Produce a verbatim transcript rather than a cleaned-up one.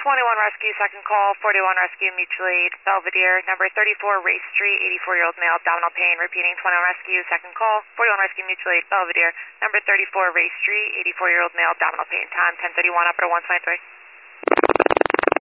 twenty-one Rescue, second call, forty-one Rescue, Mutual Aid, Belvedere, number thirty-four Race Street, eighty-four-year-old male, abdominal pain, repeating twenty-one Rescue, second call, forty-one Rescue, Mutual Aid, Belvedere, number thirty-four Race Street, eighty-four-year-old male, abdominal pain, time ten thirty-one, operator one twenty-three.